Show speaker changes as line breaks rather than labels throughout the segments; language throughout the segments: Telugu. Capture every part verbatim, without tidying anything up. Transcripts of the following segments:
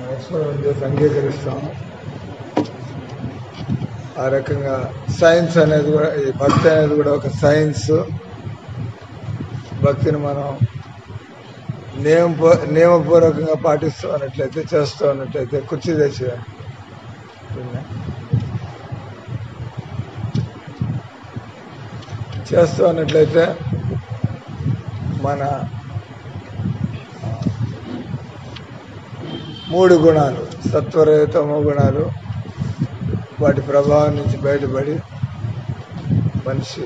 ఎక్స్పెరిమెంట్ చేసి అంగీకరిస్తాము. ఆ రకంగా సైన్స్ అనేది కూడా, ఈ భక్తి అనేది కూడా ఒక సైన్స్. భక్తిని మనం నియమ నియమపూర్వకంగా పాటిస్తూ ఉన్నట్లయితే, చేస్తూ ఉన్నట్లయితే, కుర్చీ తెచ్చి చేస్తూ ఉన్నట్లయితే మన మూడు గుణాలు, సత్వరహితమ గుణాలు, వాటి ప్రభావం నుంచి బయటపడి మనిషి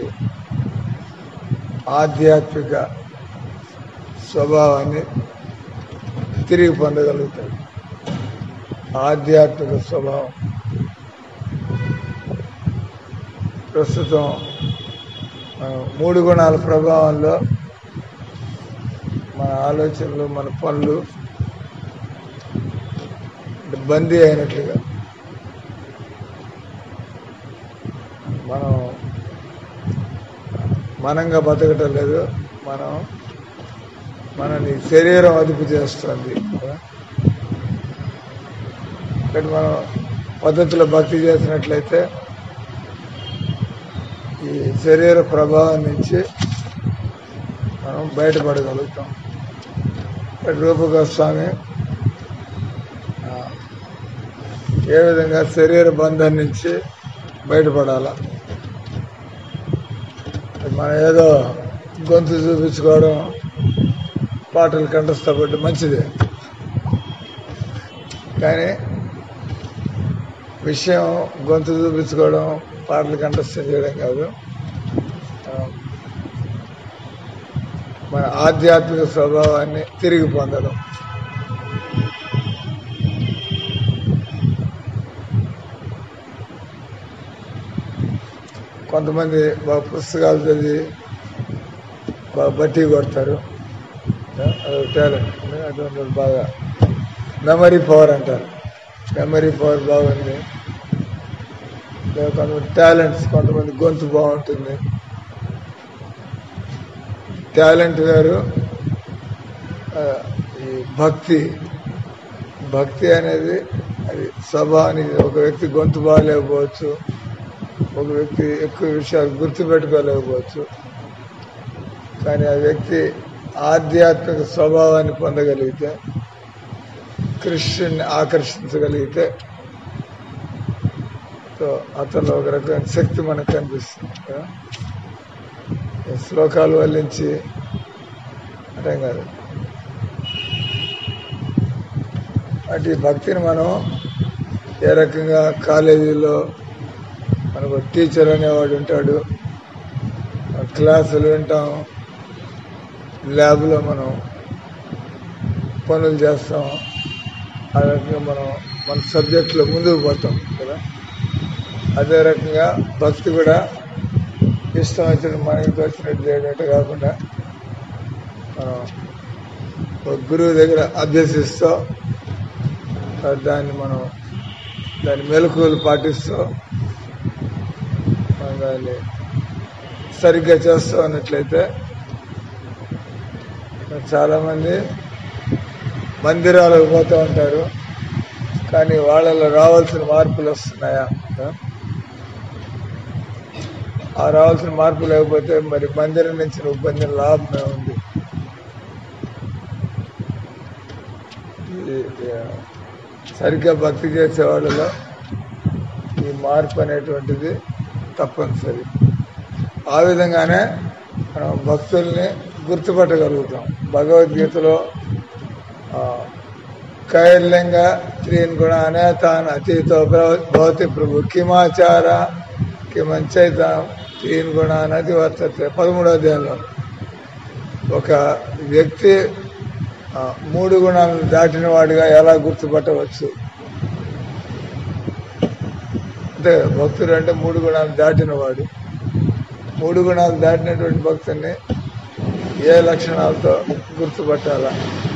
ఆధ్యాత్మిక స్వభావాన్ని తిరిగి పొందగలుగుతాడు. ఆధ్యాత్మిక స్వభావం ప్రస్తుతం మూడు గుణాల ప్రభావంలో మన ఆలోచనలు, మన పనులు బందీ అయినట్లుగా మనం మనంగా బతకటం లేదు. మనం మనని శరీరం అదుపు చేస్తుంది. ఇక్కడ మనం పద్ధతిలో భక్తి చేసినట్లయితే ఈ శరీర ప్రభావం నుంచి మనం బయటపడగలుగుతాం. ఇక్కడ రూప గోస్వామి ఏ విధంగా శరీర బంధం నుంచి బయటపడాల, మనం ఏదో గొంతు చూపించుకోవడం, పాటలు కంఠస్థపడ్డం మంచిదే, కానీ విషయం గొంతు చూపించుకోవడం, పాటలు కంఠస్థం చేయడం కాదు. మన ఆధ్యాత్మిక స్వభావాన్ని తిరిగి పొందడం. కొంతమంది బాగా పుస్తకాలు చదివి బాగా బట్టి కొడతారు, అదొక టాలెంట్. అటువంటి బాగా మెమరీ పవర్ అంటారు, మెమరీ పవర్ బాగుంది. కొంతమంది టాలెంట్స్, కొంతమంది గొంతు బాగుంటుంది. టాలెంట్ వేరు, ఈ భక్తి భక్తి అనేది అది స్వభావానికి. ఒక వ్యక్తి గొంతు బాగాలేకపోవచ్చు, ఒక వ్యక్తి ఎక్కువ విషయాలు గుర్తుపెట్టుకోలేకపోవచ్చు, కానీ ఆ వ్యక్తి ఆధ్యాత్మిక స్వభావాన్ని పొందగలిగితే, కృష్ణుని ఆకర్షించగలిగితే అతను ఒక రకమైన శక్తి మనకు కనిపిస్తుంది కదా. శ్లోకాలు వల్లించి అంటే కాదు, అటు భక్తిని మనం ఏ రకంగా కాలేజీలో మనకు టీచర్ అనేవాడు ఉంటాడు, క్లాసులు వింటాం, ల్యాబ్లో మనం పనులు చేస్తాం, ఆ రకంగా మనం మన సబ్జెక్టులో ముందుకు పోతాం కదా. అదే రకంగా భక్తి కూడా ఇష్టం వచ్చిన మనకి వచ్చినట్టు చేయడట్టు కాకుండా మనం ఒక గురువు దగ్గర అభ్యసిస్తూ దాన్ని మనం దాని మెలకువలు పాటిస్తూ మనం దాన్ని సరిగ్గా చేస్తూ ఉన్నట్లయితే, చాలామంది మందిరాలకు పోతూ ఉంటారు, కానీ వాళ్ళలో రావాల్సిన మార్పులు వస్తున్నాయా? ఆ రావాల్సిన మార్పు లేకపోతే మరి మందిరం నుంచి నువ్వు పొందిన లాభమే ఉంది. సరిగ్గా భక్తి చేసే వాళ్ళలో ఈ మార్పు అనేటువంటిది తప్పనిసరి. ఆ విధంగానే మనం భక్తుల్ని గుర్తుపట్టగలుగుతాం. భగవద్గీతలో కైర్లింగ త్రీన్ గుణ అనేతాన్ అతీతో భవతి ప్రభు కిమాచార కిమంచైతాం తీన్ గుణ అనేది వర్తతే. పదమూడో అధ్యాయంలో ఒక వ్యక్తి మూడు గుణాలను దాటిన వాడిగా ఎలా గుర్తుపట్టవచ్చు అంటే, భక్తుడు అంటే మూడు గుణాలు దాటిన వాడు. మూడు గుణాలు దాటినటువంటి భక్తుడిని ఏ లక్షణాలతో గుర్తుపట్టాలా?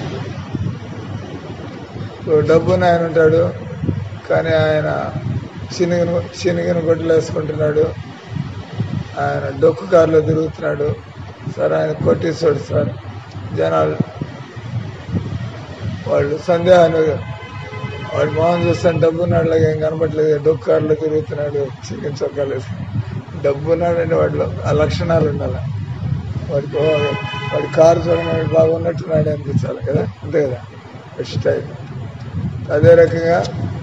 డబ్బుని ఆయన ఉంటాడు, కానీ ఆయన చినిగిన చినిగిన గొడ్డలు వేసుకుంటున్నాడు, ఆయన డొక్కు కారులో తిరుగుతున్నాడు. సార్ ఆయన కొట్టేస్తాడు సార్, జనాలు వాళ్ళు సందేహాన్ని వాడి మొహం చూస్తాను డబ్బున్నాడులాగా ఏం కనపట్లేదు, డొక్కారులో తిరుగుతున్నాడు, చికెన్ చొక్కాలు వేసుకుని. డబ్బున్నాడంటే వాడిలో ఆ లక్షణాలు ఉండాలి. వాడికి వాడి కారు చూడడం బాగున్నట్టున్నాడు అనిపించాలి కదా, అంతే కదా స్టైల్. అదే రకంగా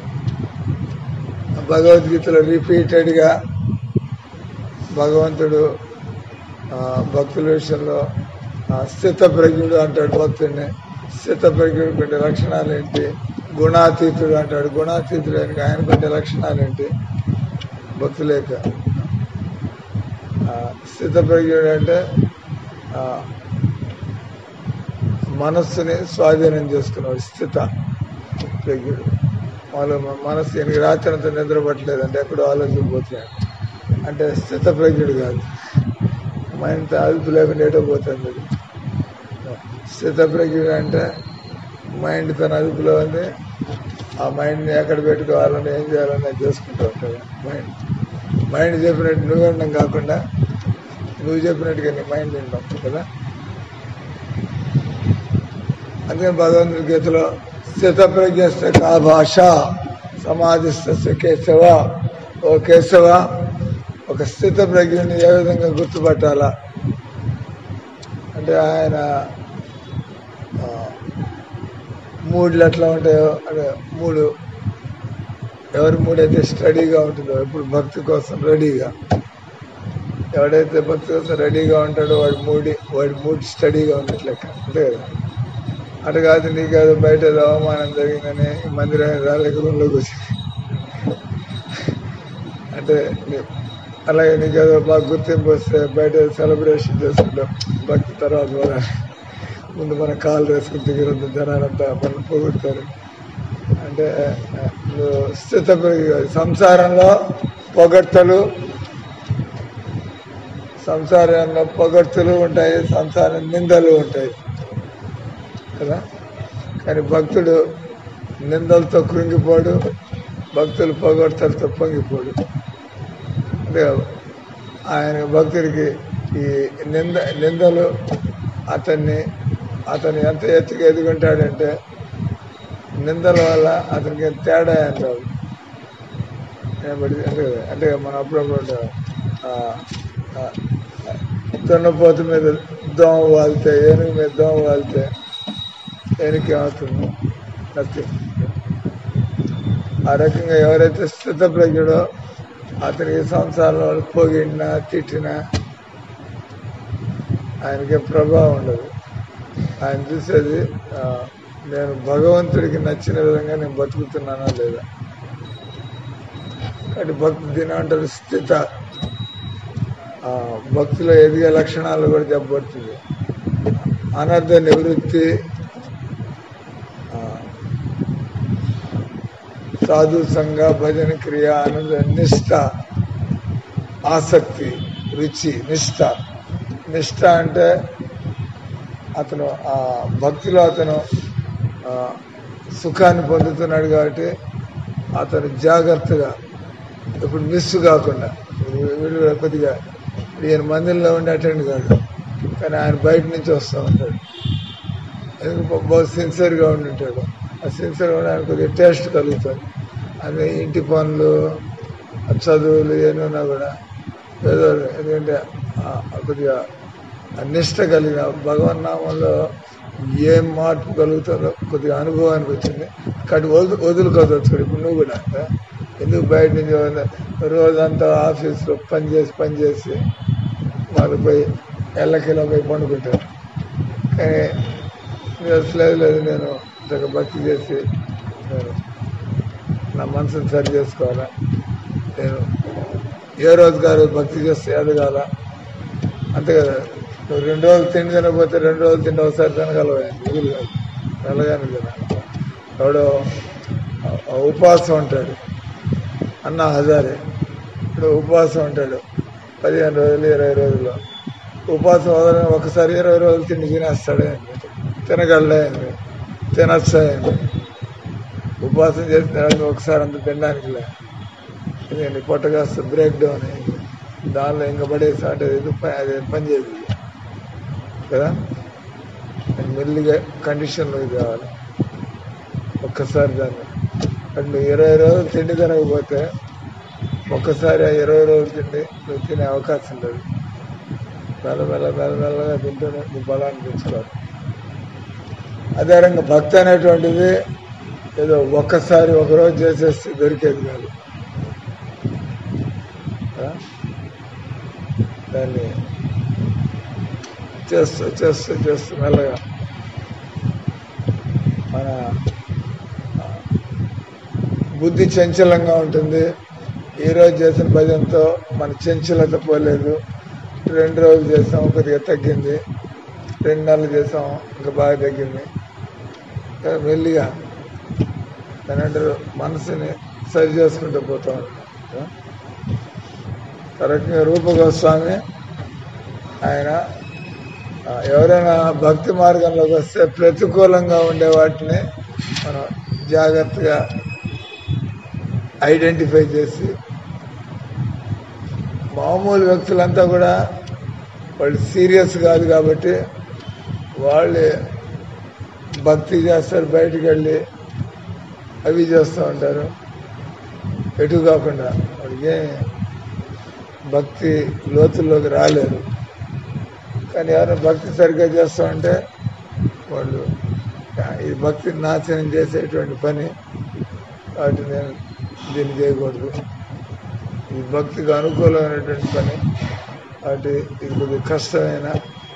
భగవద్గీతలో రిపీటెడ్గా భగవంతుడు భక్తుల విషయంలో స్థితప్రజ్ఞుడు అంటాడు భక్తుడిని. స్థితప్రజ్ఞుడు కొన్ని లక్షణాలు ఏంటి? గుణాతీతుడు అంటాడు. గుణాతీతుడు అని ఆయన కొన్ని లక్షణాలు ఏంటి భక్తుల యొక్క? స్థితప్రజ్ఞుడు అంటే మనస్సుని స్వాధీనం చేసుకున్నాడు స్థిత ప్రజ్ఞుడు. వాళ్ళు మనస్సు ఎనికి రాత్రి అంతా నిద్రపట్టలేదు అంటే ఎక్కడో ఆలోచించబోతున్నాడు అంటే స్థిత ప్రజ్ఞుడు కాదు. మైండ్ అదుపు లేకుండా ఏటో పోతుంది. స్థిత ప్రజ్ఞుడు అంటే మైండ్ తన అదుపులో ఉంది, ఆ మైండ్ని ఎక్కడ పెట్టుకోవాలని ఏం చేయాలని చేసుకుంటూ ఉంటాడు. మైండ్ మైండ్ చెప్పినట్టు నువ్వు ఉండడం కాకుండా నువ్వు చెప్పినట్టుగా నీ మైండ్ ఉండడం కదా. అందుకని భగవంతుడి గీతలో స్థితప్రజ్ఞస్త కా భాష సమాధిస్థ కేశవ, ఓ కేశవ ఒక స్థిత ప్రజ్ఞని ఏ విధంగా గుర్తుపట్టాలా అంటే ఆయన మూడులు ఎట్లా ఉంటాయో అంటే మూడు ఎవరి మూడైతే స్టడీగా ఉంటుందో ఇప్పుడు భక్తి కోసం రెడీగా, ఎవడైతే భక్తి కోసం రెడీగా ఉంటాడో వాడి మూడి వాడి మూడు స్టడీగా ఉన్నట్లెక్క అంతే కదా. అటు కాదు నీకు కాదు బయట ఏదో అవమానం జరిగిందని మందిరం రాలేక రూమ్లోకి వచ్చి అంటే అలాగే నీకు ఏదో బాగా గుర్తింపు వస్తే బయట సెలబ్రేషన్ చేసుకుంటాం భక్తి తర్వాత కూడా ముందు మన కాలు వేసుకుని దిగిరంత జనాలంతా మనం పొగుడతారు అంటే నువ్వు స్థిత సంసారంలో పొగడ్తలు సంసారంలో పొగడ్తలు ఉంటాయి, సంసారం నిందలు ఉంటాయి కదా. కానీ భక్తుడు నిందలతో కృంగిపోడు, భక్తులు పొగడ్తలతో పొంగిపోడు. అంటే ఆయన భక్తుడికి ఈ నింద నిందలు అతన్ని అతను ఎంత ఎత్తుగా ఎదుగుంటాడంటే నిందల వల్ల అతనికి తేడా అంటారు. అంటే అంటే మనం అప్పుడప్పుడు దున్నపోతు మీద దోమ వాలితే ఏనుగు మీద దోమ వాలితే ఏనుగు ఏమవుతుంది? నథింగ్. ఆ రకంగా ఎవరైతే స్థితప్రజ్ఞుడో అతనికి సంసారంలో వాళ్ళు పొగిడినా తిట్టినా ఆయనకి ప్రభావం ఉండదు. ఆయన చూసేది నేను భగవంతుడికి నచ్చిన విధంగా నేను బతుకుతున్నానా లేదా. కాబట్టి భక్తి దీని అంటారు స్థిత. భక్తిలో ఎదిగే లక్షణాలు కూడా చెప్పబడుతుంది. అనర్థ నివృత్తి, సాధు సంఘ, భజన క్రియ, ఆనంద నిష్ఠ, ఆసక్తి, రుచి, నిష్ఠ. నిష్ఠ అంటే అతను ఆ భక్తిలో అతను సుఖాన్ని పొందుతున్నాడు కాబట్టి అతను జాగ్రత్తగా ఇప్పుడు మిస్ కాకుండా వీడు కొద్దిగా ఈయన మందిరంలో ఉండి అటెండ్ కాదు కానీ ఆయన బయట నుంచి వస్తూ ఉంటాడు. ఎందుకు బాగా సిన్సియర్గా ఉండి ఉంటాడు. ఆ సిన్సియర్గా ఉండి ఆయన కొద్దిగా టేస్ట్ కలుగుతుంది. అది ఇంటి పనులు చదువులు ఏమైనా కూడా ఏదో ఎందుకంటే కొద్దిగా నిష్ట కలిగిన భగవన్నామంలో ఏం మార్పు కలుగుతుందో కొద్దిగా అనుభవానికి వచ్చింది కాబట్టి వదు వదులుకోవచ్చు. ఇప్పుడు నువ్వు కూడా ఎందుకు బయట నుంచి రోజంతా ఆఫీస్లో పని చేసి పని చేసి వాళ్ళు పోయి ఎల్లకిలో పోయి పండుకుంటారు. కానీ లేదు లేదు నేను ఇంతక భక్తి చేసి నేను నా మనసును సరి చేసుకోవాలా, నేను ఏ రోజు కాదు భక్తి చేస్తే ఎదగాల అంతే కదా. నువ్వు రెండు రోజులు తిండి తినకపోతే రెండు రోజులు తిండి ఒకసారి తినగలవా? మిగులు కాదు వెళ్ళగానే కదా. ఎవడో ఉపవాసం ఉంటాడు అన్న హజారే, ఇప్పుడు ఉపవాసం ఉంటాడు పదిహేను రోజులు ఇరవై రోజులు ఉపవాసం వదలని ఒకసారి ఇరవై రోజులు తిండి తినేస్తాడే తినగలడే తినొచ్చాయండి. ఉపవాసం చేసిన ఒకసారి అంత తినడానికి లే ఎందుకంటే పొట్ట కాస్త బ్రేక్ డౌన్ అయింది, దానిలో ఇంకా పడేసి అంటే అది పని చేయదు కదా. మెల్లిగా కండిషన్లోకి కావాలి ఒక్కసారి దాన్ని నువ్వు ఇరవై రోజులు తిండి తినకపోతే ఒక్కసారి ఆ ఇరవై రోజులు తిండి నువ్వు తినే అవకాశం లేదు. మెల్లమెల్ల మెల్లమెల్లగా తింటూనే నీ బలాన్ని పెంచుకోవాలి. అదే రంగా భక్తి అనేటువంటిది ఏదో ఒక్కసారి ఒకరోజు చేసేస్తే దొరికేది కాదు. దాన్ని చేస్తూ చేస్తూ చేస్తూ మెల్లగా మన బుద్ధి చంచలంగా ఉంటుంది. ఈరోజు చేసిన భజనతో మన చంచలత పోలేదు. రెండు రోజులు చేసాం, కొద్దిగా తగ్గింది. రెండు నెలలు చేసాం, ఇంకా బాగా తగ్గింది. మెల్లిగా దానంటారు మనసుని సరి చేసుకుంటూ పోతా ఉంటాం. కరెక్ట్గా రూప గోస్వామి ఆయన ఎవరైనా భక్తి మార్గంలోకి వస్తే ప్రతికూలంగా ఉండే వాటిని మనం జాగ్రత్తగా ఐడెంటిఫై చేసి, మామూలు వ్యక్తులంతా కూడా వాళ్ళు సీరియస్ కాదు కాబట్టి వాళ్ళు భక్తి చేస్తారు, బయటకు వెళ్ళి అవి చేస్తూ ఉంటారు. ఎటు కాకుండా వాళ్ళకి భక్తి లోతుల్లోకి రాలేరు. కానీ ఎవరైనా భక్తి సరిగ్గా చేస్తూ ఉంటే వాళ్ళు ఈ భక్తిని నాశనం చేసేటువంటి పని, వాటి నేను దీన్ని చేయకూడదు, ఈ భక్తికి అనుకూలమైనటువంటి పని, వాటి ఇది కొద్దిగా కష్టమైన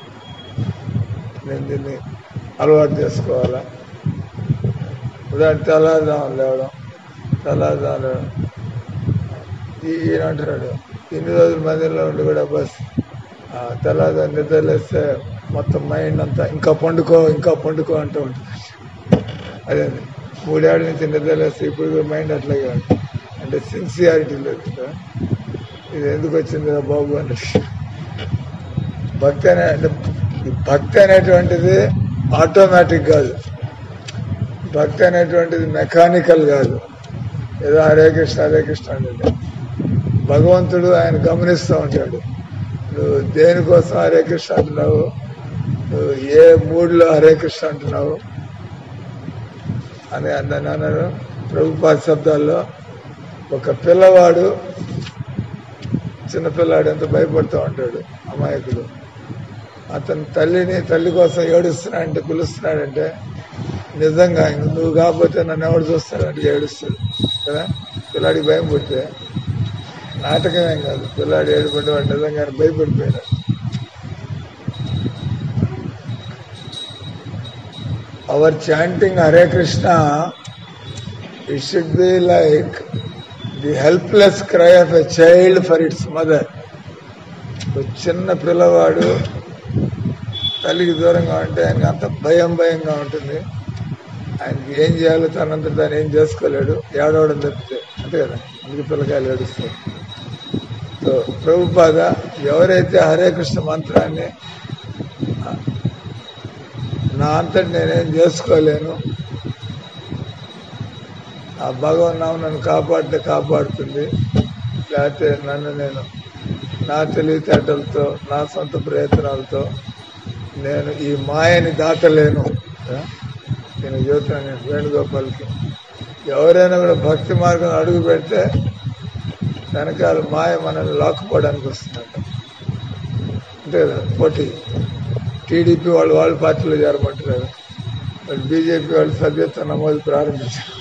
నేను దీన్ని అలవాటు చేసుకోవాలా. ఉదాహరణ తెల్లారుజామున లేవడం, తెల్లారుజామున లేవడం ఈయన అంటున్నాడు ఇన్ని రోజుల మందిరంలో ఉండి కూడా బస్ తెల్లారుజామున నిద్రలేస్తే మొత్తం మైండ్ అంతా ఇంకా పండుకో ఇంకా పండుకో అంటూ ఉంటుంది. అదే మూడేళ్ల నుంచి నిద్రలేస్తే ఇప్పుడు మైండ్ అట్లాగే ఉంటుంది. అంటే సిన్సియారిటీ లేదు. ఇది ఎందుకు వచ్చింది బాబు అన్నట్టు. భక్తి అనే అంటే భక్తి అనేటువంటిది ఆటోమేటిక్ కాదు. భక్తి అనేటువంటిది మెకానికల్ కాదు. ఏదో హరే కృష్ణ హరే కృష్ణ అంటే భగవంతుడు ఆయన గమనిస్తూ ఉంటాడు. నువ్వు దేనికోసం హరే కృష్ణ అంటున్నావు, నువ్వు ఏ మూడ్లో హరే కృష్ణ అంటున్నావు అని అన్నాను అన్నారు ప్రభుపాద శబ్దాల్లో. ఒక పిల్లవాడు చిన్నపిల్లాడు ఎంత భయపడుతూ ఉంటాడు, అమాయకుడు. అతని తల్లిని తల్లి కోసం ఏడుస్తున్నాడంటే పిలుస్తున్నాడంటే నిజంగా నువ్వు కాకపోతే నన్ను ఎవడు చూస్తాడంటే ఏడుస్తాడు కదా. పిల్లాడికి భయం పుడితే నాటకమేం కాదు, పిల్లాడు ఏడుపడి వాడు నిజంగానే భయపడిపోయాడు. Our chanting Hare Krishna it should be like the helpless cry of a child for its mother. చిన్న పిల్లవాడు తల్లికి దూరంగా ఉంటే ఆయనకి అంత భయం భయంగా ఉంటుంది. ఆయనకి ఏం చేయాలో తనంత దాన్ని ఏం చేసుకోలేడు, ఏడవడం తప్పితే, అంతే కదా. అందుకే పిల్లకాయలు ఏడుస్తారు. సో ప్రభుపాద ఎవరైతే హరే కృష్ణ మంత్రాన్ని నా అంతటి నేనేం చేసుకోలేను, ఆ భగవన్నామం నన్ను కాపాడితే కాపాడుతుంది, లేకపోతే నన్ను నేను నా తెలివితేటలతో నా సొంత ప్రయత్నాలతో నేను ఈ మాయని దాటలేను. నేను చెబుతున్నాను నేను వేణుగోపాల్కి, ఎవరైనా కూడా భక్తి మార్గం అడుగు పెడితే వెనకాల మాయ మనల్ని లాక్కుపోవడానికి వస్తుందంట. అంతే కదా. పోటీ టీడీపీ వాళ్ళు వాళ్ళ పార్టీలో చేరమంటున్నారు, వాళ్ళు బీజేపీ వాళ్ళు సభ్యత్వం నమోదు ప్రారంభించారు,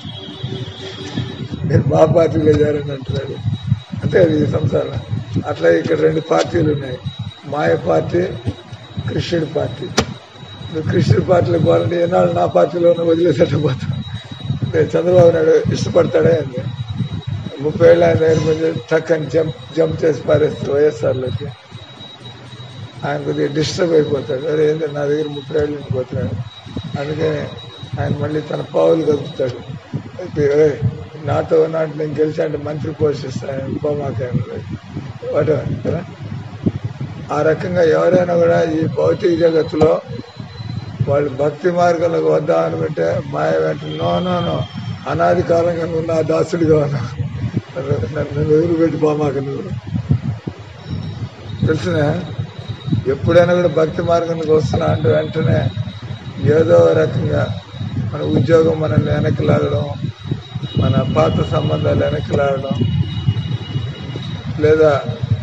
నేను మా పార్టీలో చేరని అంటున్నాడు. అంతే కదా ఈ సంసారం. అట్లా ఇక్కడ రెండు పార్టీలు ఉన్నాయి, మాయ పార్టీ, కృష్ణుడి పార్టీ. నువ్వు కృష్ణుడి పార్టీలో పోవాలంటే ఏనాడు నా పార్టీలో వదిలేసేట పోతాం. చంద్రబాబు నాయుడు ఇష్టపడతాడే అండి. ముప్పై ఏళ్ళు ఆయన దగ్గర కొంచెం టక్కని జంప్ జంప్ చేసి పారేస్తే వైఎస్ఆర్లోకి ఆయన కొద్దిగా డిస్టర్బ్ అయిపోతాడు. అరే ఏంటి నా దగ్గర ముప్పై ఏళ్ళు నుంచి పోతున్నాడు. అందుకని ఆయన మళ్ళీ తన పావులు కలుపుతాడు. అయితే నాతో నాటి నేను గెలిచి అంటే మంత్రి పోస్ట్ ఇస్తాను ఉపమాకాయం వాటి కదా. ఆ రకంగా ఎవరైనా కూడా ఈ భౌతిక జగత్తులో వాళ్ళు భక్తి మార్గంలోకి వద్దాం అనుకుంటే మాయ వెంట నో నో నో అనాది కాలంగా నువ్వు నా దాసుడిగా ఉన్నావు, నన్ను వదిలిపెట్టి పోమాక నువ్వు. తెలిసినా ఎప్పుడైనా కూడా భక్తి మార్గంలోకి వస్తున్నా అంటే వెంటనే ఏదో రకంగా మన ఉద్యోగం మనల్ని వెనక్కి లాగడం, మన పాత సంబంధాలు వెనక్కి లాగడం, లేదా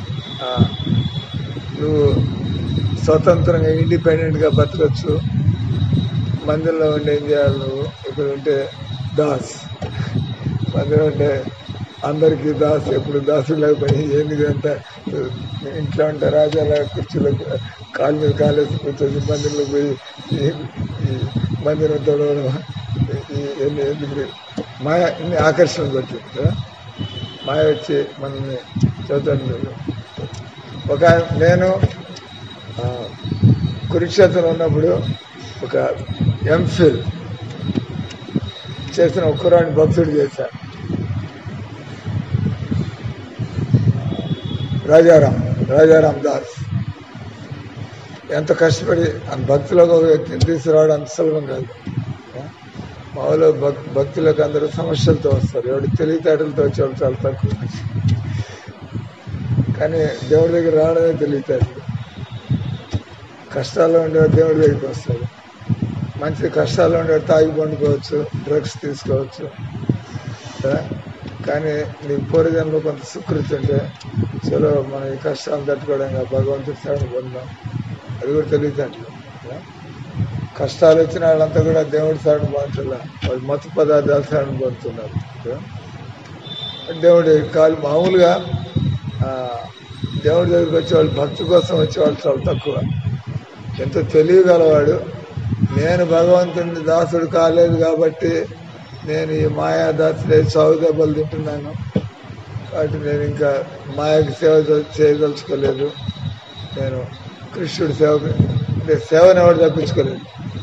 నువ్వు స్వతంత్రంగా ఇండిపెండెంట్గా బతకచ్చు, మందిరంలో ఉండి ఏం చేయాలి, నువ్వు ఇక్కడ ఉంటే దాస్, మందిరం ఉంటే అందరికీ దాస్, ఎప్పుడు దాసులాగా పని ఏంది అంతా ఇంట్లో ఉంటే రాజాల కుర్చీలో కాలు మీద కాలేసి కూర్చొని మందిరంలో పోయి మందిరం తొడవడం, ఎందుకు మాయ ఇన్ని ఆకర్షణ పట్టింది కదా, మాయ వచ్చి మనల్ని చదువుతాను. ఒక నేను కురుక్షేత్రం ఉన్నప్పుడు ఒక ఎంఫిల్ చేసిన ఒక్కరాని భక్తుడు చేశాను, రాజారాం రాజారాం దాస్. ఎంత కష్టపడి భక్తులకు ఒక వ్యక్తిని తీసుకురావడం అంత సులభం కాదు. మామూలు భక్ భక్తులకు అందరూ సమస్యలతో వస్తారు, ఎవరికి తెలివితేటలతో వచ్చేవాళ్ళు చాలా తక్కువ. కానీ దేవుడి దగ్గర రావడమే తెలివితేటలు. కష్టాల్లో ఉండేవాడు దేవుడి దగ్గరికి వస్తాడు. మంచి కష్టాల్లో ఉండేవాడు తాగి పండుకోవచ్చు, డ్రగ్స్ తీసుకోవచ్చు కదా. కానీ నీకు పూర్వజన్మలో కొంత సుకృతి ఉంటే చలో మనం ఈ కష్టాలను తట్టుకోవడంగా భగవంతుడి శరణ పొందాం, అది కూడా తెలివితేటలు. కష్టాలు వచ్చిన వాళ్ళంతా కూడా దేవుడి శరణ పొందుతున్నారు, వాళ్ళు మత్తు పదార్థాలు శరణ పొందుతున్నారు. దేవుడి కాలు మామూలుగా దేవుడి దగ్గరికి వచ్చేవాళ్ళు భక్తి కోసం వచ్చేవాళ్ళు చాలా తక్కువ. ఎంతో తెలియగలవాడు, నేను భగవంతుడిని దాసుడు కాలేదు కాబట్టి నేను ఈ మాయా దాసులే సాగు దెబ్బలు తింటున్నాను, కాబట్టి నేను ఇంకా మాయకి సేవ చేయదలుచుకోలేదు, నేను కృష్ణుడి సేవ అంటే సేవను ఎవరు తప్పించుకోలేదు.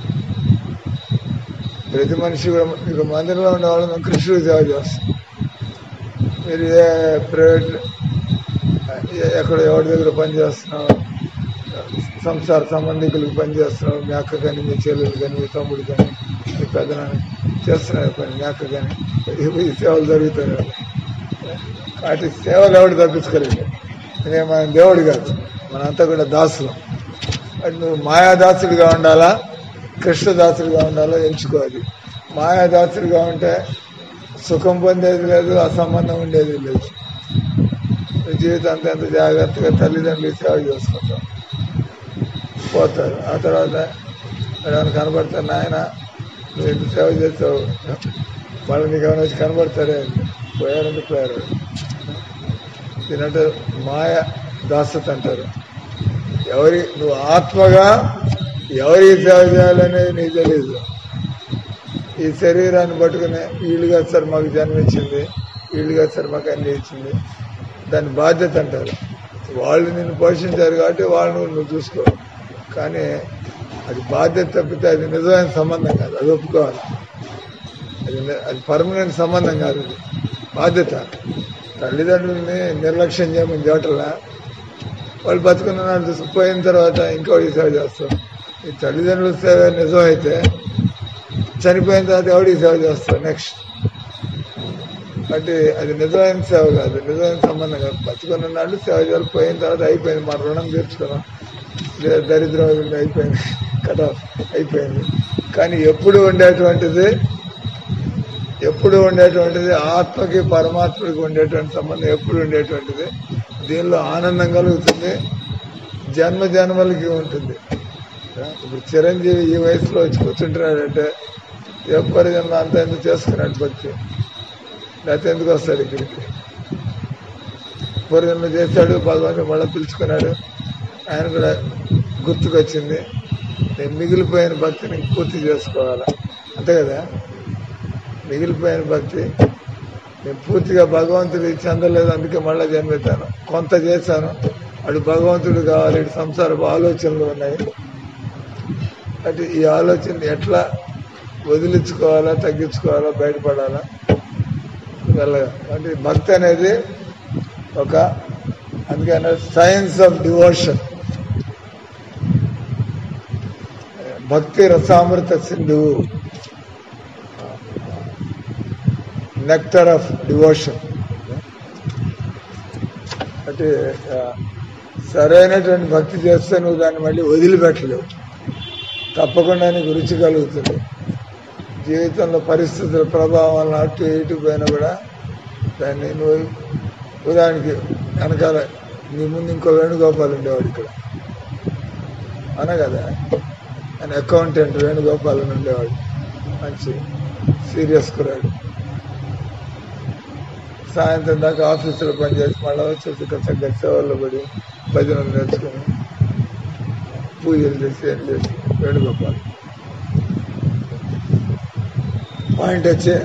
ప్రతి మనిషి కూడా ఇక మందిరంలో ఉండే వాళ్ళు మేము కృష్ణుడి సేవ చేస్తాం. మీరు ఏ ప్రైవేట్ ఎక్కడ ఎవరి దగ్గర పనిచేస్తున్నావు, సంసార సంబంధికులకు పనిచేస్తున్నావు, మీ అక్క కానీ మీ చెల్లెలు కానీ మీ తమ్ముడు కానీ మీ పెద్దనాన్ని చేస్తున్నారు పని, మీ అక్క కానీ ఈ సేవలు జరుగుతున్నాయి. వాటి సేవలు ఎవడు తప్పించుకోలేదు. ఇదే మన దేవుడు కాదు, మనంతా కూడా దాసులం. అది నువ్వు మాయాదాసుడిగా ఉండాలా, కృష్ణదాసుడిగా ఉండాలో ఎంచుకోవాలి. మాయాదాసుడిగా ఉంటే సుఖం పొందేది లేదు, అసంబంధం ఉండేది లేదు. జీవితం అంతా ఎంత జాగ్రత్తగా తల్లిదండ్రులు సేవ చేసుకుంటాం, పోతారు. ఆ తర్వాత ఏమైనా కనబడతారు, నాయన నువ్వు ఎంత సేవ చేస్తావు, మళ్ళీ నీకు ఏమైనా వచ్చి కనబడతారే, పోయారంటే పోయారు. దీనంటే మాయ దాసత అంటారు. ఎవరి నువ్వు ఆత్మగా ఎవరికి సేవ చేయాలనేది నీకు తెలీదు. ఈ శరీరాన్ని పట్టుకునే వీళ్ళుగా సార్ మాకు జన్మించింది, వీళ్ళుగా సార్ మాకు అన్ని ఇచ్చింది, దాని బాధ్యత అంటారు. వాళ్ళు నిన్ను పోషించారు కాబట్టి వాళ్ళు నువ్వు చూసుకో. కానీ అది బాధ్యత తప్పితే అది నిజమైన సంబంధం కాదు, అది ఒప్పుకోవాలి. అది అది పర్మనెంట్ సంబంధం కాదు, అది బాధ్యత. తల్లిదండ్రులని నిర్లక్ష్యం చేయమని చోటలా వాళ్ళు బతుకున్న నాడు పోయిన తర్వాత ఇంకోటి సేవ చేస్తాం. ఈ తల్లిదండ్రుల సేవ నిజమైతే చనిపోయిన తర్వాత ఎవడికి సేవ చేస్తాం నెక్స్ట్. అంటే అది నిజమైన సేవ కాదు, నిజమైన సంబంధం కాదు. బతుకున్న నాడు సేవ చేయాలి, పోయిన తర్వాత అయిపోయింది, మన రుణం తీర్చుకున్నాం, లేదా దరిద్రం అయిపోయింది, కట్ ఆఫ్ అయిపోయింది. కానీ ఎప్పుడు ఉండేటువంటిది ఎప్పుడు ఉండేటువంటిది ఆత్మకి పరమాత్మకి ఉండేటువంటి సంబంధం ఎప్పుడు ఉండేటువంటిది. దీనిలో ఆనందం కలుగుతుంది, జన్మ జన్మలకి ఉంటుంది. ఇప్పుడు చిరంజీవి ఈ వయసులో వచ్చి కూర్చుంటున్నాడంటే ఎప్పటి జన్మ అంతా ఎందుకు చేసుకున్నాడు భక్తి, లేకపోతే ఎందుకు వస్తాడు ఇక్కడికి. పూర్వజన్మ చేశాడు, భగవంతుడు మళ్ళీ పిలుచుకున్నాడు, ఆయన కూడా గుర్తుకొచ్చింది, నేను మిగిలిపోయిన భక్తిని పూర్తి చేసుకోవాలా, అంతే కదా. మిగిలిపోయిన భక్తి నేను పూర్తిగా భగవంతుడి చెందలేదు, అందుకే మళ్ళీ జన్మెత్తాను, కొంత చేశాను, అటు భగవంతుడు కావాలి, ఇటు సంసారపు ఆలోచనలు ఉన్నాయి. అంటే ఈ ఆలోచన ఎట్లా వదిలించుకోవాలా, తగ్గించుకోవాలా, బయటపడాలా, వెళ్ళగా. అంటే భక్తి అనేది ఒక అందుకని సైన్స్ ఆఫ్ డివోషన్. భక్తి రసామృత సింధువు, నెక్టర్ ఆఫ్ డివోషన్. అంటే సరైనటువంటి భక్తి చేస్తే నువ్వు దాన్ని మళ్ళీ వదిలిపెట్టలేవు, తప్పకుండా నీకు రుచి కలుగుతుంది. జీవితంలో పరిస్థితుల ప్రభావం వల్ల అటు ఇటు పోయినా కూడా దాన్ని నువ్వు ఉదాహరణకి వెనకాల నీ ముందు ఇంకో వేణుగోపాల్ ఉండేవాడు ఇక్కడ అన కదా, ఆయన అకౌంటెంట్ వేణుగోపాల్ అని ఉండేవాడు, మంచి సీరియస్ కురాడు. సాయంత్రం దాకా ఆఫీసులో పనిచేసి మళ్ళీ వచ్చేసి చక్కగా సేవల్లో పడి భజనలు నేర్చుకుని పూజలు చేసి ఏం చేసి వేణుగోపాల్. పాయింట్ వచ్చే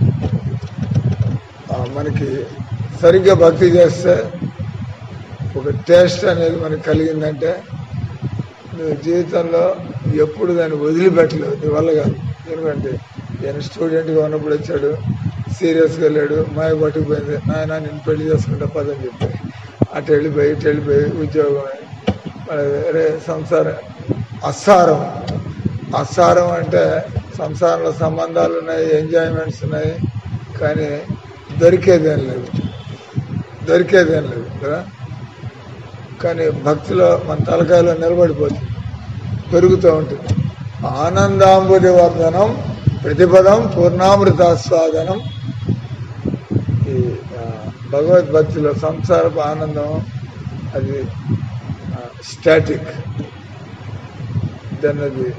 మనకి సరిగ్గా భక్తి చేస్తే ఒక టేస్ట్ అనేది మనకు కలిగిందంటే నువ్వు జీవితంలో ఎప్పుడు దాన్ని వదిలిపెట్టలేవు, నీ వల్ల కాదు. ఎందుకంటే నేను స్టూడెంట్గా ఉన్నప్పుడు వచ్చాడు, సీరియస్గా వెళ్ళాడు, మాయ పట్టుకుపోయింది, నాయన నేను పెళ్లి చేసుకుంటా పదని చెప్పి అటు వెళ్ళిపోయి ఇటు వెళ్ళిపోయి ఉద్యోగం వేరే సంసారం అసారం. అసారం అంటే సంసారంలో సంబంధాలు ఉన్నాయి, ఎంజాయ్మెంట్స్ ఉన్నాయి, కానీ దొరికేదేం లేదు, దొరికేదేం లేదు కదా. కానీ భక్తిలో మన తలకాయలో నిలబడిపోతుంది, పెరుగుతూ ఉంటుంది. ఆనందాంబుది వర్ధనం ప్రతిపదం పూర్ణామృతాస్వాదనం. ఈ భగవద్భక్తిలో సంసారపు ఆనందం అది స్టాటిక్, దాన్ని అది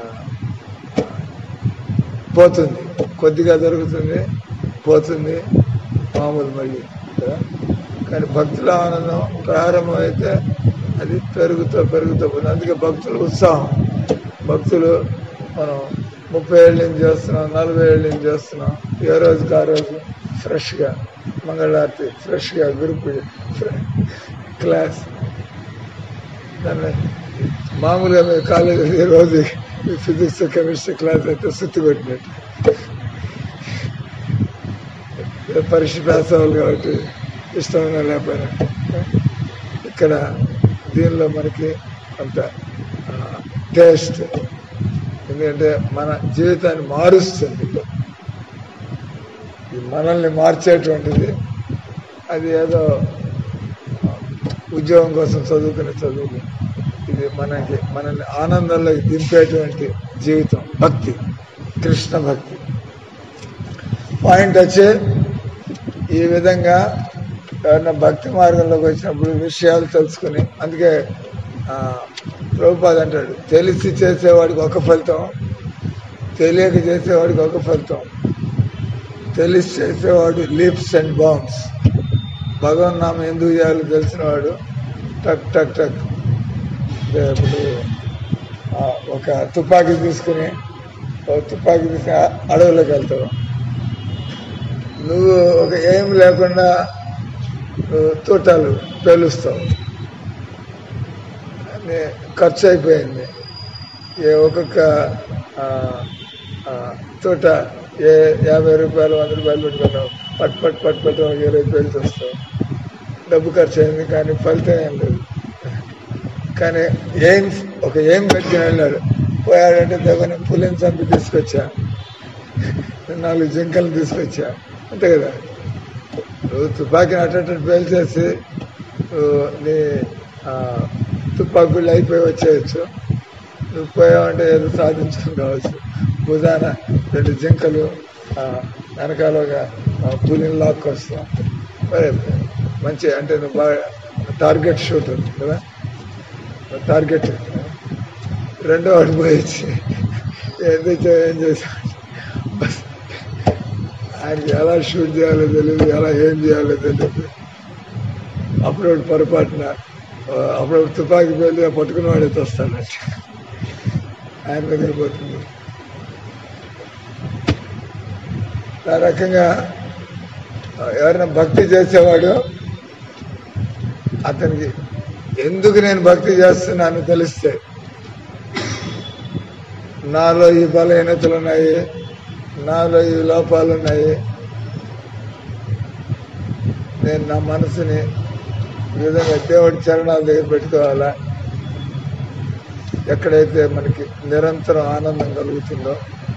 పోతుంది, కొద్దిగా దొరుకుతుంది పోతుంది మామూలు మళ్ళీ కదా. కానీ భక్తుల ఆనందం ప్రారంభం అయితే అది పెరుగుతూ పెరుగుతూ పోతుంది. అందుకే భక్తుల ఉత్సాహం, భక్తులు మనం ముప్పై ఏళ్ళ నుంచి చేస్తున్నాం, నలభై ఏళ్ళ నుంచి చేస్తున్నాం, ఏ రోజుకి ఆ రోజు ఫ్రెష్గా మంగళారతి, ఫ్రెష్గా గ్రూప్ క్లాస్. దాన్ని మామూలుగా మేము కాలేజీ ఈ రోజు ఫిజిక్స్ కెమిస్ట్రీ క్లాస్ అయితే సుత్తి కొట్టినట్టు పరీక్ష పాస్ అవ్వాలి కాబట్టి ఇష్టమైన లేకపోయినా. ఇక్కడ దీనిలో మనకి అంత టేస్ట్, ఎందుకంటే మన జీవితాన్ని మారుస్తుంది, మనల్ని మార్చేటువంటిది. అది ఏదో ఉద్యోగం కోసం చదువుకునే చదువు, ఇది మనకి మనల్ని ఆనందంలోకి దింపేటువంటి జీవితం భక్తి, కృష్ణ భక్తి. పాయింట్ వచ్చే ఈ విధంగా ఎవరైనా భక్తి మార్గంలోకి వచ్చినప్పుడు విషయాలు తెలుసుకుని, అందుకే ప్రభుపాద అంటాడు, తెలిసి చేసేవాడికి ఒక ఫలితం, తెలియక చేసేవాడికి ఒక ఫలితం. తెలిసి చేసేవాడు లీప్స్ అండ్ బాంబ్స్. భగవన్నామం ఎందుకు చేయాలో తెలిసినవాడు టక్ టక్ టక్. ఇప్పుడు ఒక తుపాకీ తీసుకుని ఒక తుపాకీ తీసుకుని అడవులోకి వెళ్తావు, నువ్వు ఒక ఏం లేకుండా తోటాలు పేలుస్తావు, ఖర్చు అయిపోయింది. ఏ ఒక్కొక్క తోట ఏ యాభై రూపాయలు వంద రూపాయలు పెట్టుకున్నావు, పట్ పట్ పట్ పట్ ఒక ఇరవై పేలుతూ వస్తావు, డబ్బు ఖర్చు అయింది కానీ ఫలితం ఏం లేదు. కానీ ఏం ఒక ఏం పెట్టుకుని వెళ్ళాడు, పోయాడంటే దగ్గర పులిని చంపి తీసుకొచ్చా, నాలుగు జింకలు తీసుకొచ్చా, అంతే కదా. నువ్వు తుపాకీని అట్టట్టు పేల్చేసి నీ తుపాకు బిళ్ళు అయిపోయి వచ్చేయచ్చు, నువ్వు పోయావంటే ఏదో సాధించుకుని కావచ్చు. భుజాన రెండు జింకలు వెనకాలగా పులిని లాక్కొస్తాం, మరి మంచి అంటే నువ్వు బాగా టార్గెట్ షూటర్ కదా, టార్గెట్. రెండో వాడు పోయొచ్చి ఏం తెచ్చా ఏం చేసావు, ఆయనకి ఎలా షూట్ చేయాలో తెలియదు, ఎలా ఏం చేయాలో తెలియదు. అప్పుడప్పుడు పొరపాటున అప్పుడప్పుడు తుపాకీ పేలి పట్టుకున్న వాడే వస్తాడంటే ఆయన దగ్గర పోతుంది. ఆ రకంగా ఎవరైనా భక్తి చేసేవాడు అతనికి ఎందుకు నేను భక్తి చేస్తున్నాను తెలిస్తే, నాలో ఈ బలహీనతలు ఉన్నాయి, నాలో ఈ లోపాలు ఉన్నాయి, నేను నా మనసుని ఈ విధంగా దేవుడి చరణాల దగ్గర పెట్టుకోవాలా. ఎక్కడైతే మనకి నిరంతరం ఆనందం కలుగుతుందో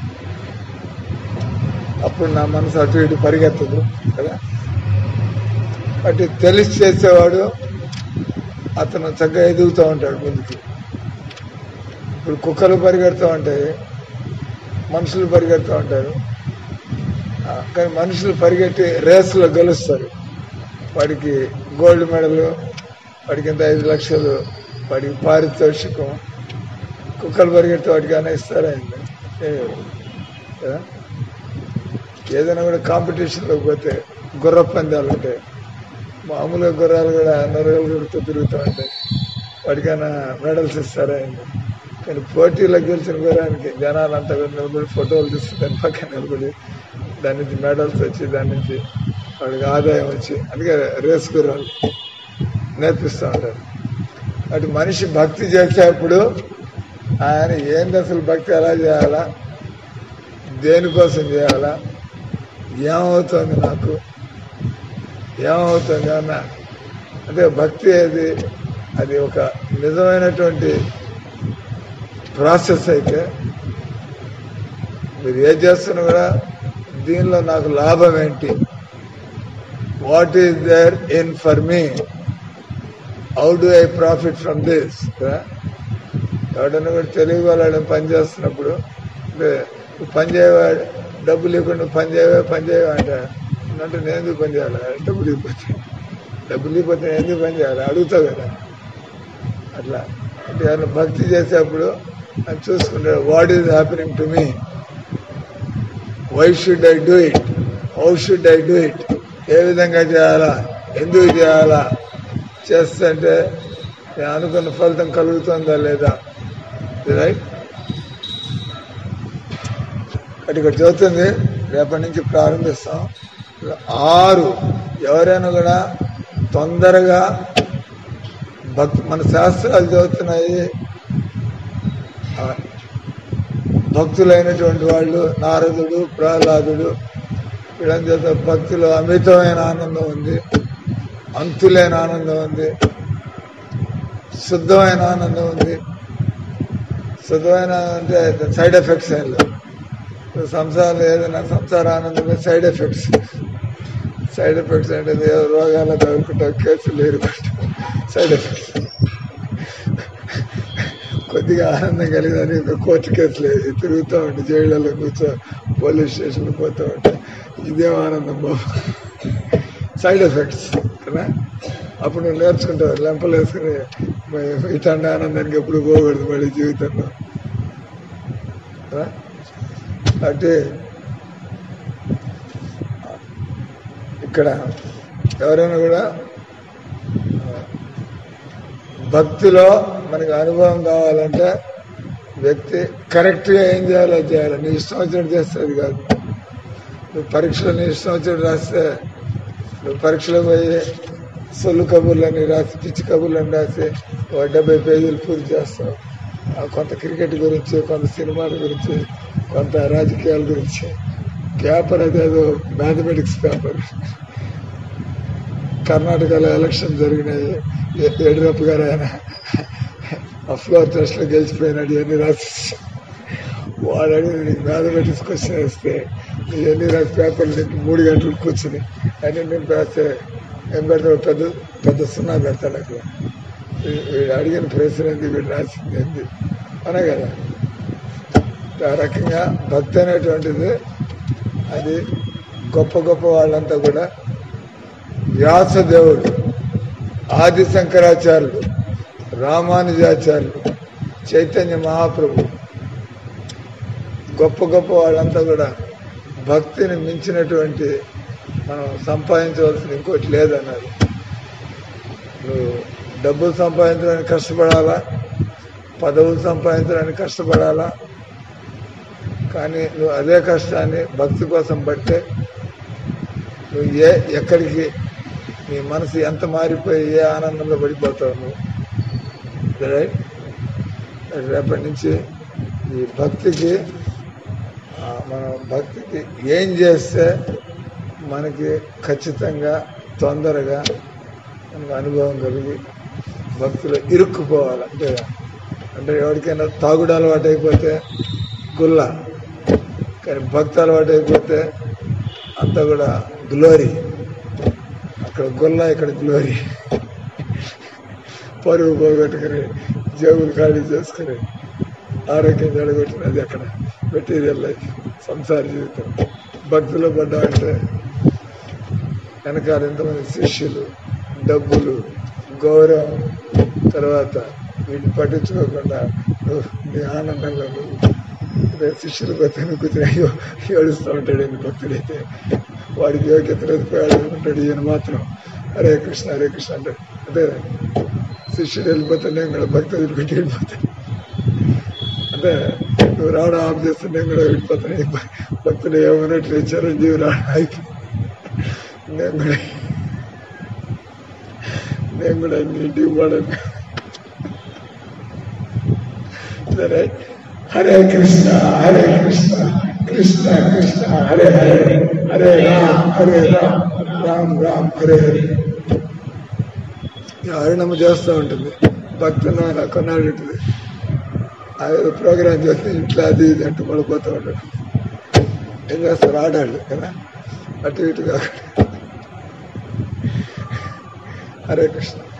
అప్పుడు నా మనసు అటు ఇటు పరిగెత్తదు కదా. అటు తెలిసి చేసేవాడు అతను చక్కగా ఎదుగుతూ ఉంటాడు ముందుకి. ఇప్పుడు కుక్కలు పరిగెడుతూ ఉంటాయి, మనుషులు పరిగెడుతూ ఉంటారు. కానీ మనుషులు పరిగెట్టి రేసులో గెలుస్తారు. వాడికి గోల్డ్ మెడల్, వాడికి ఇంత ఐదు లక్షలు, వాడికి పారితోషికం. కుక్కలు పరిగెడితే వాడికి అన్న ఇస్తారైంది కదా. ఏదైనా కూడా కాంపిటీషన్లోకి పోతే గుర్ర పందాలు ఉంటాయి. మామూలుగా గుర్రాలు కూడా నొరగలు కొడుతూ తిరుగుతూ ఉంటాయి. వాడికైనా మెడల్స్ ఇస్తారైంది. కానీ పోటీలో గెలిచిన గుర్రానికి జనాలు అంతా కూడా నిలబడి ఫోటోలు తీసి దాని పక్కన నిలబడి దాని నుంచి మెడల్స్ వచ్చి దాని నుంచి వాడికి ఆదాయం వచ్చి, అందుకే రేస్ గుర్రాలు నేర్పిస్తూ ఉంటారు. అటు మనిషి భక్తి చేసేప్పుడు ఆయన ఏంది అసలు భక్తి ఎలా చేయాలా, దేనికోసం చేయాలా, ఏమవుతుంది నాకు, ఏమవుతుంది అన్న అంటే భక్తి అది అది ఒక నిజమైనటువంటి ప్రాసెస్ అయితే మీరు ఏం చేస్తున్నా కూడా దీనిలో నాకు లాభం ఏంటి, what is there in for me, how do I profit from this. ఎవడన్నా కూడా తెలుగు వాళ్ళని పని చేస్తున్నప్పుడు అంటే పని చేయవాడు డబ్బులు ఇవ్వకుండా పని చేయవే పని చేయవా అంటే అంటే నేను ఎందుకు పని చేయాలి, డబ్బులు ఇవ్వకపోతే డబ్బులు ఇవ్వకపోతే నేను ఎందుకు పని చేయాలి అడుగుతావు కదా. అట్లా అంటే ఏమన్నా భక్తి చేసేప్పుడు అని చూసుకుంటాడు, what is happening to me, why should I do it, how should I do it, ఏ విధంగా చేయాలా, ఎందుకు చేయాలా, చేస్తుంటే నేను అనుకున్న ఫలితం కలుగుతుందా లేదా. రైట్. అటు ఇక్కడ చదువుతుంది, రేపటి నుంచి ప్రారంభిస్తాం. ఆరు ఎవరైనా కూడా తొందరగా భక్తి, మన శాస్త్రాలు చదువుతున్నాయి. భక్తులైనటువంటి వాళ్ళు నారదుడు, ప్రహ్లాదుడు వీళ్ళని చేత భక్తిలో అమితమైన ఆనందం ఉంది, అంతులేని ఆనందం ఉంది, శుద్ధమైన ఆనందం ఉంది. శుద్ధమైన అంటే సైడ్ ఎఫెక్ట్స్ ఏం లేవు. సంసారం ఏదైనా సంసార ఆనందమే సైడ్ ఎఫెక్ట్స్. సైడ్ ఎఫెక్ట్స్ అంటే రోగాలు తగులుకుంటా, కేసులు ఎదుర్కొంటా, సైడ్ ఎఫెక్ట్స్. కొద్దిగా ఆనందం కలిగిందని కోర్టు కేసులు తిరుగుతూ ఉంటే, జైళ్ళలో కూర్చో, పోలీస్ స్టేషన్లో పోతూ ఉంటే ఇదేం ఆనందం బాబు, సైడ్ ఎఫెక్ట్స్ కదా. అప్పుడు నువ్వు నేర్చుకుంటావు, లెంపలు వేసుకుని ఇట్లాంటి ఆనందానికి ఎప్పుడు పోకూడదు మళ్ళీ జీవితంలో. అంటే ఇక్కడ ఎవరైనా కూడా భక్తిలో మనకి అనుభవం కావాలంటే వ్యక్తి కరెక్ట్గా ఏం చేయాలో చేయాలి. నీ ఇష్టం వచ్చినట్టు చేస్తుంది కాదు. నువ్వు పరీక్షలో నీ ఇష్టం వచ్చినట్టు రాస్తే నువ్వు పరీక్షలో పోయి సొల్లు కబుర్లని రాసి, పిచ్చి కబుర్లని రాసి ఒక డెబ్బై పేజీలు పూర్తి చేస్తావు. కొంత క్రికెట్ గురించి, కొంత సినిమాల గురించి, కొంత రాజకీయాల గురించి. పేపర్ అదేదో మ్యాథమెటిక్స్ పేపర్. కర్ణాటకలో ఎలక్షన్ జరిగినాయి, యడ్యూరప్ప గారు ఆయన ఆ ఫ్లోర్ టెస్ట్ లో గెలిచిపోయినాడు, ఇవన్నీ రాసి వాడు అడిగి నీకు మ్యాథమెటిక్స్ క్వశ్చన్ వేస్తే ఇవన్నీ రాసి పేపర్లు నింపి మూడు గంటలు కూర్చుని అన్ని నింపి వేస్తే ఏం పెడతాడు, పెద్ద పెద్ద సున్నా పెడతాడు. అక్కడ వీడు అడిగిన ప్రశ్న ఏంది, వీడు రాసింది ఏంది అనే కదా. ఆ రకంగా భక్తి అనేటువంటిది అది గొప్ప గొప్ప వాళ్ళంతా కూడా వ్యాసదేవుడు, ఆది శంకరాచార్యులు, రామానుజాచార్యులు, చైతన్య మహాప్రభు, గొప్ప గొప్ప వాళ్ళంతా కూడా భక్తిని మించినటువంటి మనం సంపాదించవలసిన ఇంకోటి లేదన్నారు. నువ్వు డబ్బులు సంపాదించడానికి కష్టపడాలా, పదవులు సంపాదించడానికి కష్టపడాలా, కానీ నువ్వు అదే కష్టాన్ని భక్తి కోసం పడితే నువ్వు ఏ ఎక్కడికి నీ మనసు ఎంత మారిపోయి ఏ ఆనందంలో పడిపోతావు నువ్వు. రైట్. రేపటి నుంచి ఈ భక్తికి మనం భక్తికి ఏం చేస్తే మనకి ఖచ్చితంగా తొందరగా మనకు అనుభవం కలిగి భక్తిలో ఇరుక్కుపోవాలి. అంటే అంటే ఎవరికైనా తాగుడు అలవాటు అయిపోతే గుల్ల, కానీ భక్తి అలవాటు అయిపోతే అంతా కూడా గ్లోరీ. అక్కడ గుల్ల, ఇక్కడ గ్లోరీ. పరువు పోగొట్టుకుని జేబులు ఖాళీ చేసుకుని ఆరోగ్యం జడగొట్టినది అక్కడ మెటీరియల్ లైఫ్, సంసార జీవితం. భక్తిలో పడ్డామంటే వెనకాల ఎంతమంది శిష్యులు, డబ్బులు, గౌరవం, తర్వాత వీటిని పట్టించుకోకుండా నువ్వు నీ ఆనందంలో నువ్వు అదే శిష్యులు కొత్తగా కూర్చొని అయ్యో ఏడుస్తూ ఉంటాడు. ఎన్ని భక్తుడైతే వాడికి యోగ్యత లేదు, పోయాడు ఉంటాడు. ఈయన మాత్రం హరే కృష్ణ హరే కృష్ణ అంటాడు. అదే శిష్యుడు వెళ్ళిపోతే నేను కూడా భక్తులు వదిలిపెట్టి వెళ్ళిపోతాను. అంటే నువ్వు రావడం ఆఫ్ చేస్తే నేను కూడా వెళ్ళిపోతాను. భక్తులు ఏమన్నట్లు చిరంజీవి రావడం అయిపోయి నేను కూడా నేను కూడా ఇంటికి పోవడం. సరే, హరే కృష్ణ హరే కృష్ణ కృష్ణ కృష్ణ హరే హరే హరే రామ్ హరే రామ్ రామ్ రామ్ హరే హరే. హరినమ్మ చేస్తూ ఉంటుంది. భక్తులు అలా కొన్నాళ్ళు ఉంటుంది. అదే ప్రోగ్రాం చేస్తే ఇంట్లో అది ఇది అంటూ పడిపోతూ ఉంటాడు. ఏం చేస్తారు ఆడాళ్ళు కదా, అటు ఇటు కాకుండా. హరే కృష్ణ.